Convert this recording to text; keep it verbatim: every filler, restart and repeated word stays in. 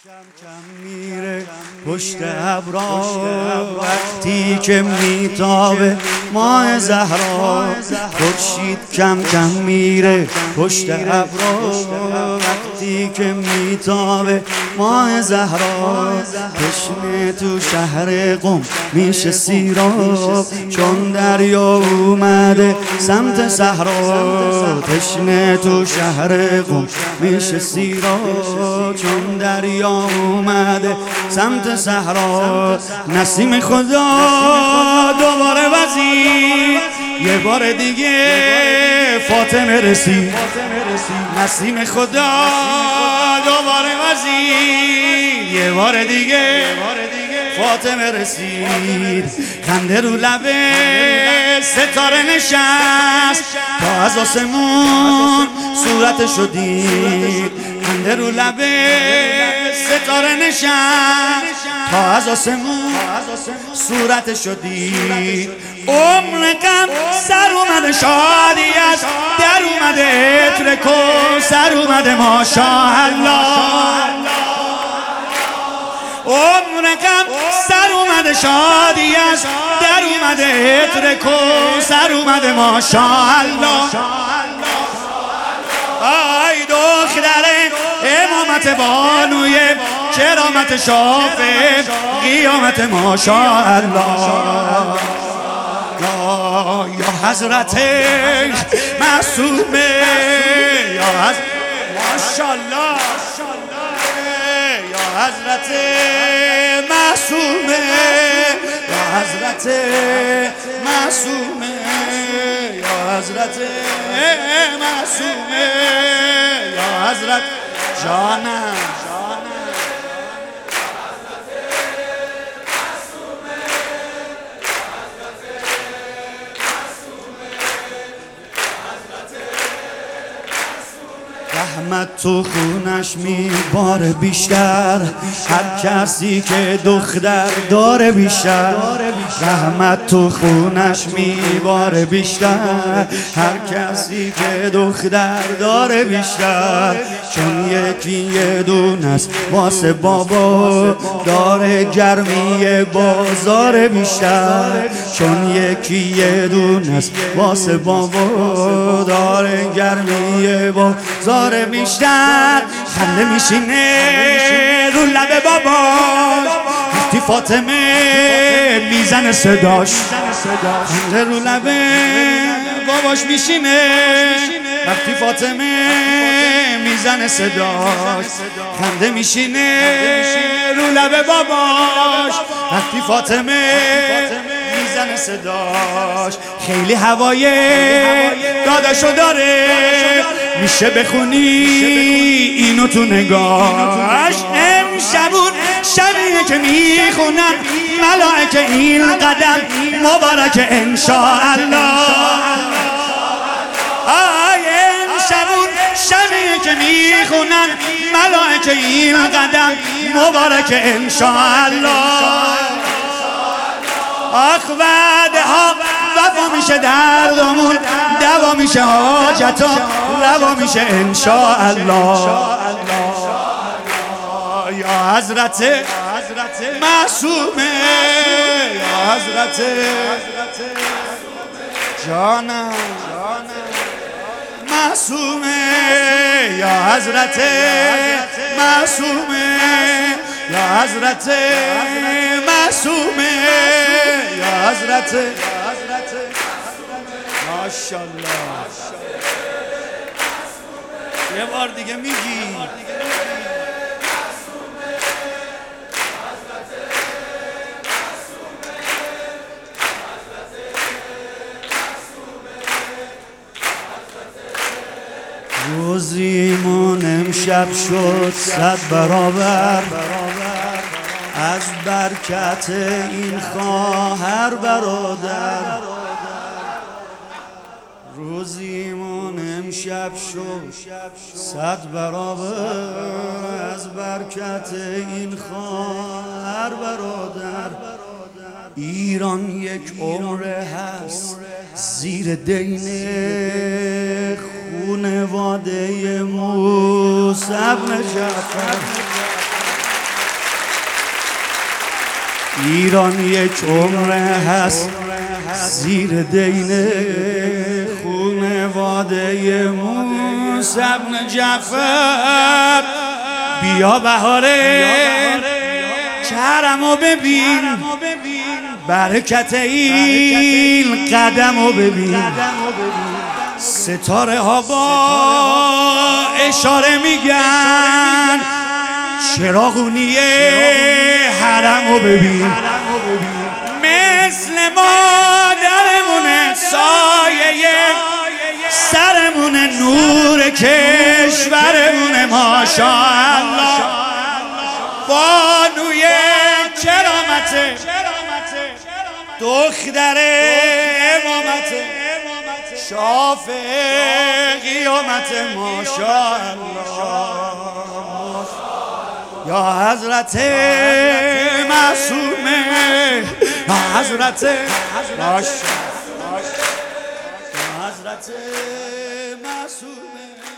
کم کم میره پشت ابرا وقتی که میتابه ماه زهرا. خورشید کم کم میره پشت ابرا وقتی که میتابه ماه زهرا. تشنه تو شهر قم میشه سیراب چون دریا اومده سمت صحرا. تشنه تو شهر قم میشه سیراب چون دریا اومده سمت صحرا. نسیم خدا دوباره وزید یه بار دیگه فاطمه رسید. نسیم خدا دوباره وزید یه بار دیگه فاطمه رسید. خنده رو لبه ستاره نشست تا از آسمون صورتشو دید. خنده رو لبه ستاره نشست تا از آسمون صورتشو دید. عمر غم سر اومده شادی از در اومده عطر کوثر اومده ماشاءالله. عمر غم سر اومده شادی از در اومده عطر کوثر اومده ماشاءالله. آی دختره امامت بانوی کرامت شافه قیامت ماشاءالله. یا حضرت معصومه یا حضرت ماشاءالله. یا حضرت معصومه یا حضرت معصومه یا حضرت معصومه یا حضرت جانم. رحمت تو خونش میباره بیشتر هر کسی که دختر داره بیشتر. رحمت تو خونش میباره بیشتر هر کسی که دختر داره بیشتر. چون یکی یه دونست واسه بابا داره گرمی بازار بیشتر. چون یکی یه دونست واسه بابا داره گرمی بازار بیشتر. خنده میشینه رو لب باباش وقتی فاطمه میزنه صداش. خنده رو لب باباش میشینه وقتی فاطمه میزنه صداش. خنده میشینه رو لب باباش وقتی فاطمه میزنه صداش. خیلی هوای داداشو داره میشه بخونی اینو تو نگاش. امشبون شبیه که میخونن ملائکه این قدم مبارک انشاءالله. آی امشبون شبیه که میخونن ملائکه این قدم مبارک انشاءالله. آخ وعده ها وفا میشه دردمون دوا میشه حاجتا روا میشه انشاءالله. یا حضرت معصومه یا حضرت جانم معصومه یا حضرت معصومه یا حضرت معصومه یا حضرت ماشاءالله. یه بار دیگه میگی روزیمون امشب شد صد برابر از برکت این خواهر برادر. روزیمون امشب شد صد برابر از برکت این خواهر برادر. ایران یک عمر هست زیر دین خونواده موسی بن جعفر. ایران یک عمره هست زیر دین خونواده موسی بن جعفر. بیا بهاره کرمو ببین، برکت این قدمو ببین. ستاره ها با اشاره میگن چراغونی حرمو ببین. مثل مادرمونه سایه سرمونه، نور کشورمونه ماشاءالله. بانوی کرامته دختر امامته شافع قیامت ماشاءالله. یا حضرت معصومه، یا حضرت ماشاءالله، یا حضرت معصومه.